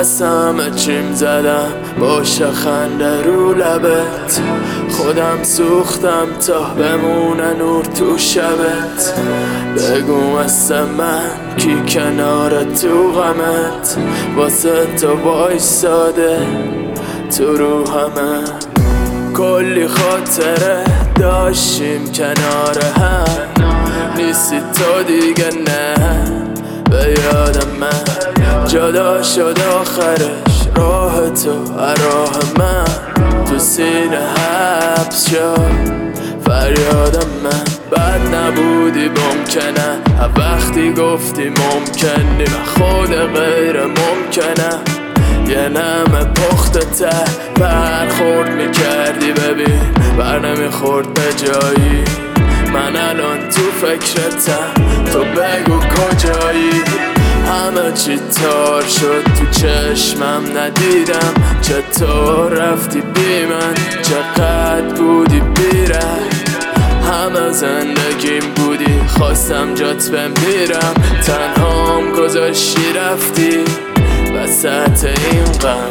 از همه چیم زدم باشه خنده رو لبت، خودم سوختم تا بمونه نور تو شبت. بگو مثل من کی کنار تو غمت، واسه تو وایساده تو روحمه. کلی خاطره داشتیم کنار هم، نیستی تو دیگه نه به یادم من. جدا شد آخرش راه تو راه من، تو سینه حبس شد فریادم من. بد نبودی ممکنه وقتی گفتی ممکنی، و خود غیر ممکنه یه نم پخت ته برخورد میکردی. ببین بر نمیخورد به جایی، من الان تو فکرتم تو بگو کجایی. همه چی تار شد تو چشمم ندیدم، چطور رفتی بی من، چقدر بودی بیره. همه زندگیم بودی خواستم جات بمیرم، تنهام گذاشتی رفتی وسط این غم.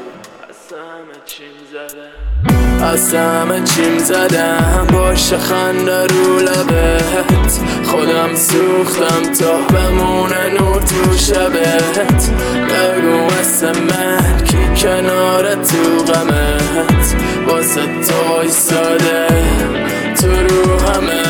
از همه چیم زدم باشه خنده رو لبت، خودم سوختم تا بمونه نور تو شبت. بگو مثل من کی کنار تو غمت، واسه تو ایستاده تو روحمه.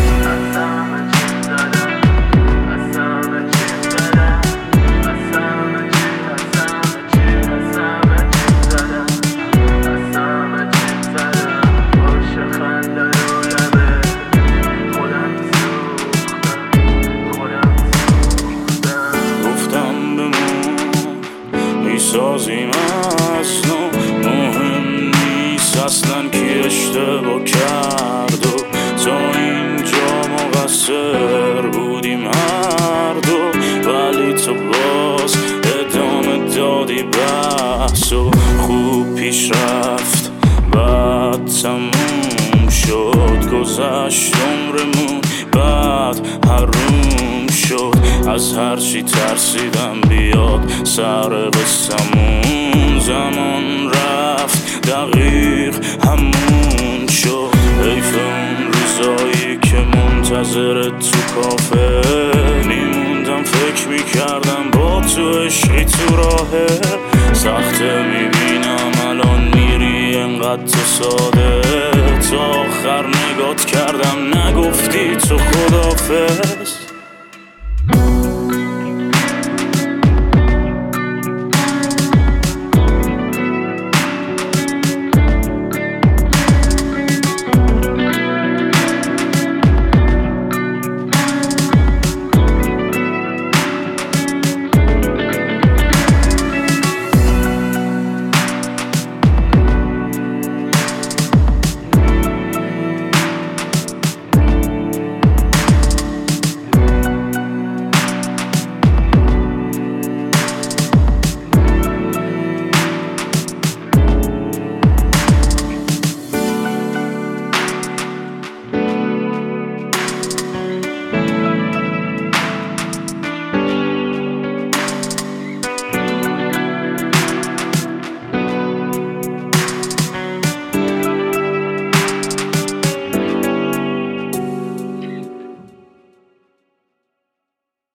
سازیم از نو، مهم نیست اصلا کی اشتباه کرد و تا اینجا مقصر بودیم هر دو. ولی تو باز ادامه دادی بحث و خوب پیش رفت بعد تموم شد. گذشت عمرمون بعد حروم شد، از هرچی ترسیدم بیاد سر قصمون. زمان رفت دقیق همون شد، حیف اون روزایی که منتظر تو کافه میموندم فکر میکردم با تو عشقی تو راهه. سخته میبینم الان میری انقدر تو ساده، تا آخر نگات کردم نگفتی تو خدافظ.